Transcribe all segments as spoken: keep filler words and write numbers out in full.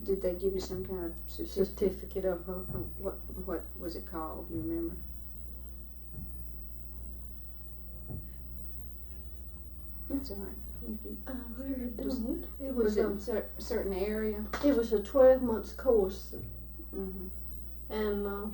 Did they give you some kind of certificate? Certificate, uh-huh. What, what was it called, do you remember? That's all right. You can- I really Was- don't. It Was was, it a, in cer- a certain area? it was a twelve months course, Mm-hmm. and uh,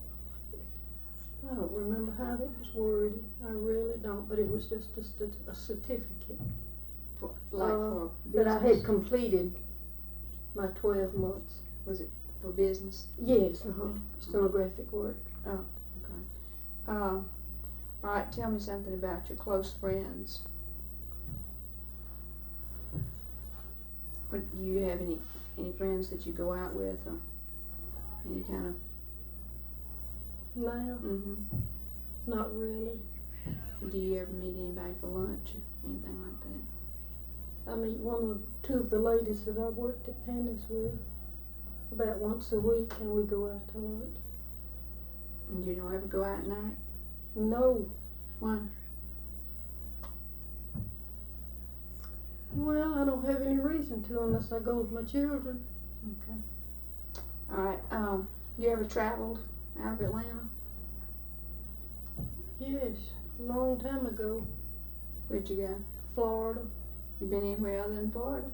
I don't remember how it was worded. I really don't, but it was just a, st- a certificate For, like Uh, for that I business? had completed my twelve months. Was it for business? Yes, uh-huh. Stenographic work. Uh, all right, tell me something about your close friends. What, do you have any, any friends that you go out with, or any kind of, Now, mm-hmm. not really. Do you ever meet anybody for lunch or anything like that? I meet one of two of the ladies that I worked at Penny's with about once a week, and we go out to lunch. And you don't ever go out at night? No. Why? Well, I don't have any reason to unless I go with my children. Okay. All right, um, you ever traveled out of Atlanta? Yes, a long time ago, Where'd you go? Florida, You been anywhere other than Florida?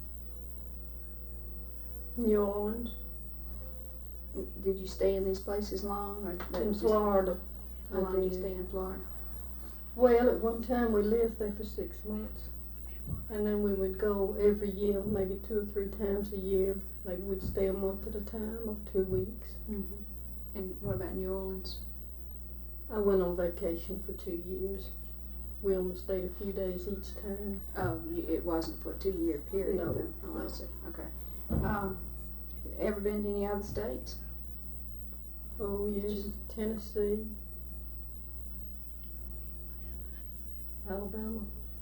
New Orleans, Did you stay in these places long, or that in was just- Florida. How I long did you did. stay in Florida? Well, at one time we lived there for six months. And then we would go every year, maybe two or three times a year. Maybe we'd stay a month at a time or two weeks. Mm-hmm. And what about New Orleans? I went on vacation for two years. We only stayed a few days each time. Oh, you, it wasn't for a two-year period, No, though? Oh, I no. see. Okay. Um, ever been to any other states? Oh yes, Tennessee, Alabama.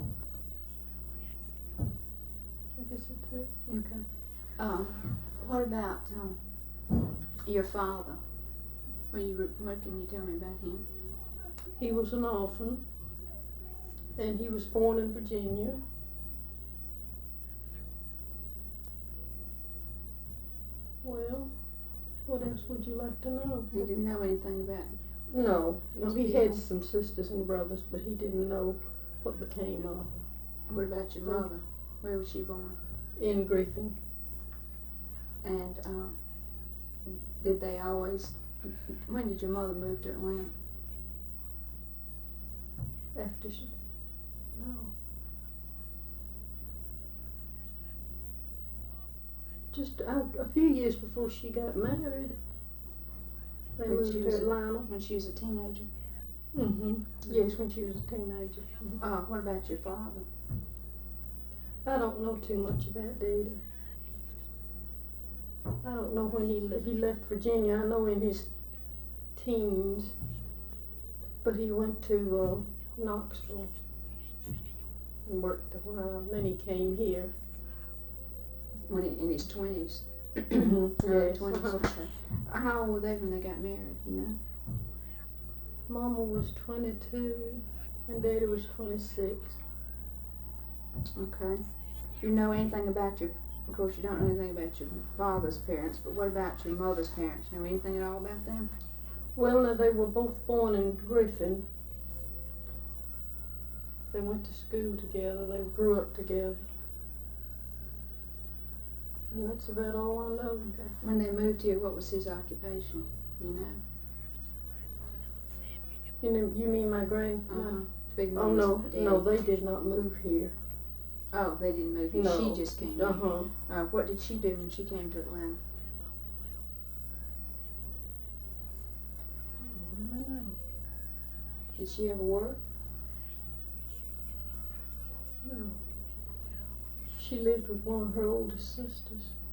I guess that's it. Okay. Um, what about um, your father? What, you, re- what can you tell me about him? He was an orphan, and he was born in Virginia. Well, what else would you like to know? He didn't know anything about No, no, he His had people. some sisters and brothers, but he didn't know what became of them. What about your mother? Where was she born? In Griffin. And um, did they always? When did your mother move to Atlanta? After she, no. Just a, a few years before she got married, they When moved she to was a- Atlanta. When she was a teenager? Mm-hmm. Yes, when she was a teenager. Mhm. Uh, what about your father? I don't know too much about Daddy. I don't know when he le- he left Virginia. I know in his teens, but he went to uh, Knoxville and worked a while. And then he came here. When he, in his twenties? Mhm, Early yes, twenties. uh-huh. Okay. How old were they when they got married? You know? Mama was twenty-two and Daddy was twenty-six. Okay. You know anything about your? Of course, you don't know anything about your father's parents, but what about your mother's parents? You know anything at all about them? Well, now they were both born in Griffin. They went to school together. They grew up together. And that's about all I know. Okay. When they moved here, what was his occupation? You know? You know, you mean my grand? Uh-huh. my- Big Oh Mama's no, daddy. no, they did not move here. Oh, they didn't move here. No. She just came. Uh here. huh. Uh, what did she do when she came to Atlanta? I don't know. Did she ever work? No. She lived with one of her oldest sisters.